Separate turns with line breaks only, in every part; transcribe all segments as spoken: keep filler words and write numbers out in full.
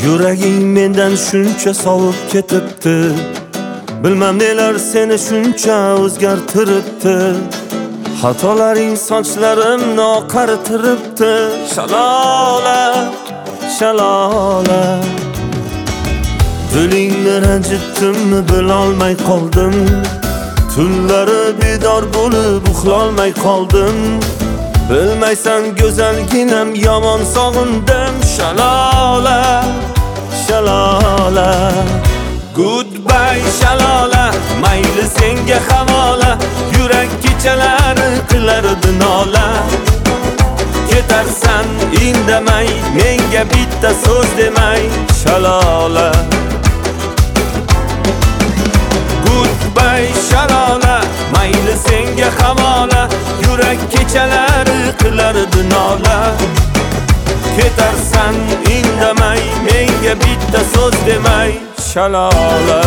Yuraging mendan shuncha sovib ketibdi. Bilmam nelar seni shuncha o'zgartiribdi. Xatolaring sochlarimni oqartiribdi. Shalola, shalola. Dilingni ranjitdimmi bilolmay qoldim. Tunlari bedor bo'lib uxlolmay qoldim. Bilmaysan go'zalginam yomon sog'indim. Shalola, shalola. Goodbye shalola, mayli senga havola. Yurak kechalari qilardi nola. Ketarsan indamay, menga bitta so'z demay. Shalola. Goodbye shalola, mayli senga havola. Yurak kechalari qilardi nola. Ketarsan indamay, menga bitta so'z demay. Shalola.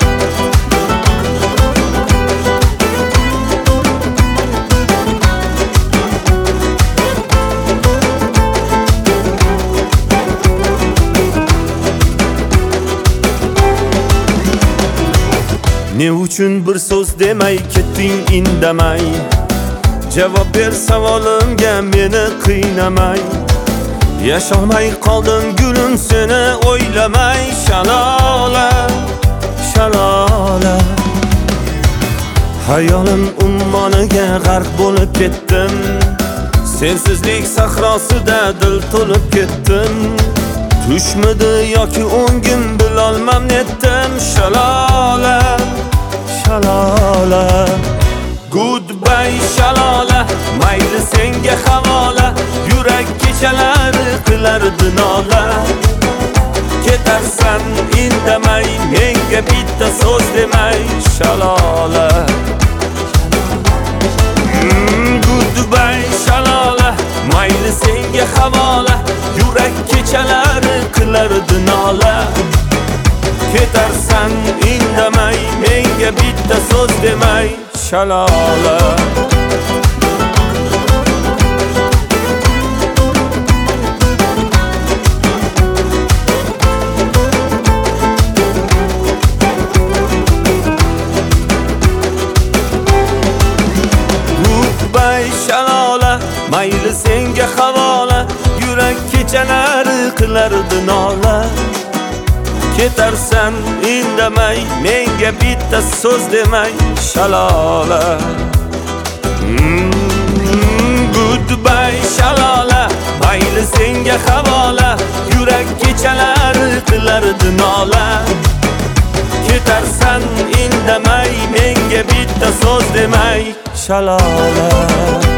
Ne uchun bir so'z demay ketding indamay. Javob ber savolimga meni qiynamay. Yasholmay qoldim gulim seni o'ylamay. Shalola, shalola. Hayolim ummoniga g'arq bo'lib ketdim. Sensizlik sahrosida dil to'lib ketdim. Tushmidi yoki o'ngim bilolmam netdim. Shalola, shalola. Goodbye shalola, mayli senga havola. Yurak kechalari qilardi nola. Ketarsan indamay, menga bitta so'z demay. Shalola. mm, Goodbye shalola, mayli senga havola. Yurak kechalari qilardi nola. Ketarsan indamay, menga bitta so'z demay. Shalola. Goodbye shalola, mayli senga havola. Yurak kechalari qilardi nola. Ketarsan indamay, menga bitta so'z demay. Shalola. mm, Goodbye shalola, mayli senga havola. Yurak kechalari qilardi nola. Ketarsan indamay, menga bitta so'z demay. Shalola.